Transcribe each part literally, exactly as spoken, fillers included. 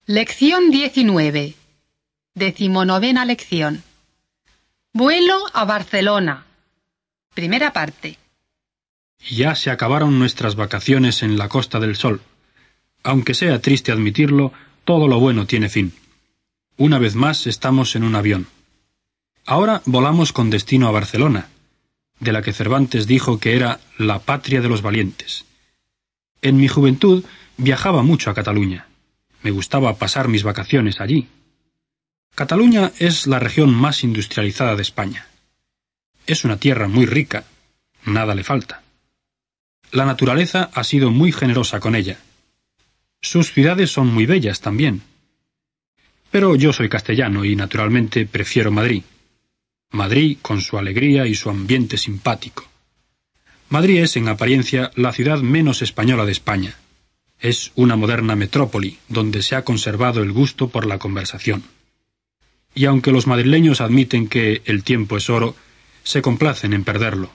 Lección diecinueve. Decimonovena lección. Vuelo a Barcelona. Primera parte. Ya se acabaron nuestras vacaciones en la Costa del Sol. Aunque sea triste admitirlo, todo lo bueno tiene fin. Una vez más estamos en un avión. Ahora volamos con destino a Barcelona, de la que Cervantes dijo que era la patria de los valientes. En mi juventud viajaba mucho a Cataluña. Me gustaba pasar mis vacaciones allí. Cataluña es la región más industrializada de España. Es una tierra muy rica, nada le falta. La naturaleza ha sido muy generosa con ella. Sus ciudades son muy bellas también. Pero yo soy castellano y naturalmente prefiero Madrid. Madrid con su alegría y su ambiente simpático. Madrid es en apariencia la ciudad menos española de España. Es una moderna metrópoli donde se ha conservado el gusto por la conversación. Y aunque los madrileños admiten que el tiempo es oro, se complacen en perderlo.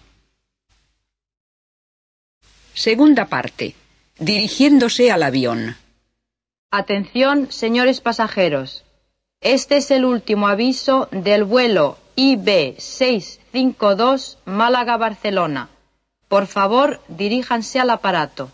Segunda parte. Dirigiéndose al avión. Atención, señores pasajeros. Este es el último aviso del vuelo I B seiscientos cincuenta y dos Málaga-Barcelona. Por favor, diríjanse al aparato.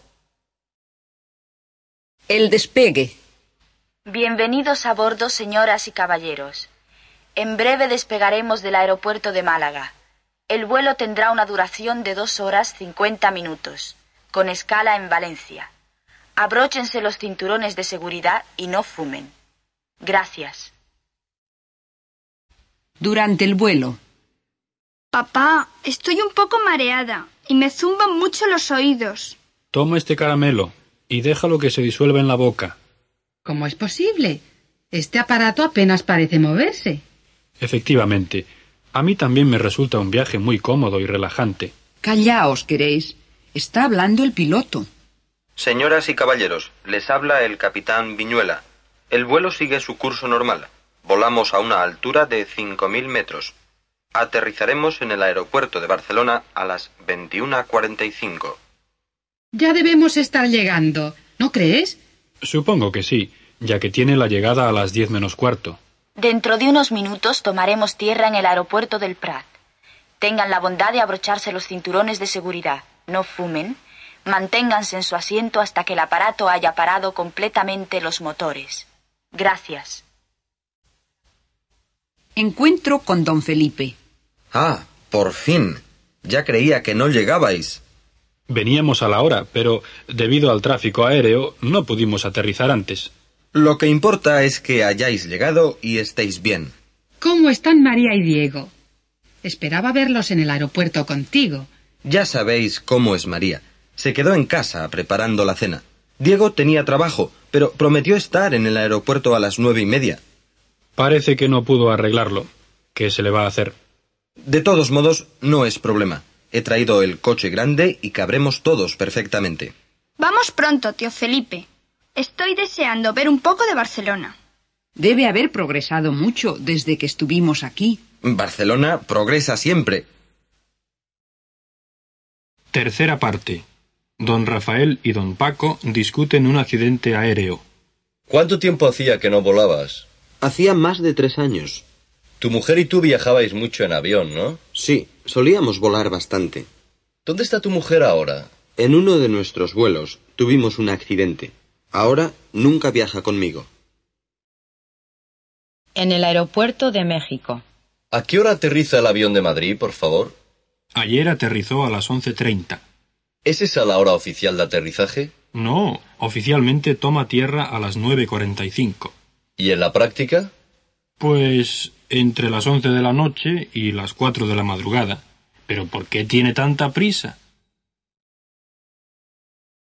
El despegue. Bienvenidos a bordo, señoras y caballeros. En breve despegaremos del aeropuerto de Málaga. El vuelo tendrá una duración de dos horas cincuenta minutos, con escala en Valencia. Abróchense los cinturones de seguridad y no fumen. Gracias. Durante el vuelo. Papá, estoy un poco mareada y me zumban mucho los oídos. Toma este caramelo y déjalo que se disuelva en la boca. ¿Cómo es posible? Este aparato apenas parece moverse. Efectivamente, a mí también me resulta un viaje muy cómodo y relajante. Callaos, queréis. Está hablando el piloto. Señoras y caballeros, les habla el capitán Viñuela. El vuelo sigue su curso normal. Volamos a una altura de cinco mil metros. Aterrizaremos en el aeropuerto de Barcelona a las veintiuna cuarenta y cinco. Ya debemos estar llegando, ¿no crees? Supongo que sí, ya que tiene la llegada a las diez menos cuarto. Dentro de unos minutos tomaremos tierra en el aeropuerto del Prat. Tengan la bondad de abrocharse los cinturones de seguridad. No fumen. Manténganse en su asiento hasta que el aparato haya parado completamente los motores. Gracias. Encuentro con don Felipe. Ah, por fin. Ya creía que no llegabais. Veníamos a la hora, pero debido al tráfico aéreo no pudimos aterrizar antes. Lo que importa es que hayáis llegado y estéis bien. ¿Cómo están María y Diego? Esperaba verlos en el aeropuerto contigo. Ya sabéis cómo es María. Se quedó en casa preparando la cena. Diego tenía trabajo, pero prometió estar en el aeropuerto a las nueve y media. Parece que no pudo arreglarlo. ¿Qué se le va a hacer? De todos modos, no es problema. He traído el coche grande y cabremos todos perfectamente. Vamos pronto, tío Felipe. Estoy deseando ver un poco de Barcelona. Debe haber progresado mucho desde que estuvimos aquí. Barcelona progresa siempre. Tercera parte. Don Rafael y don Paco discuten un accidente aéreo. ¿Cuánto tiempo hacía que no volabas? Hacía más de tres años. Tu mujer y tú viajabais mucho en avión, ¿no? Sí, solíamos volar bastante. ¿Dónde está tu mujer ahora? En uno de nuestros vuelos tuvimos un accidente. Ahora nunca viaja conmigo. En el aeropuerto de México. ¿A qué hora aterriza el avión de Madrid, por favor? Ayer aterrizó a las once treinta. ¿Es esa la hora oficial de aterrizaje? No, oficialmente toma tierra a las nueve cuarenta y cinco. ¿Y en la práctica? Pues entre las once de la noche y las cuatro de la madrugada. ¿Pero por qué tiene tanta prisa?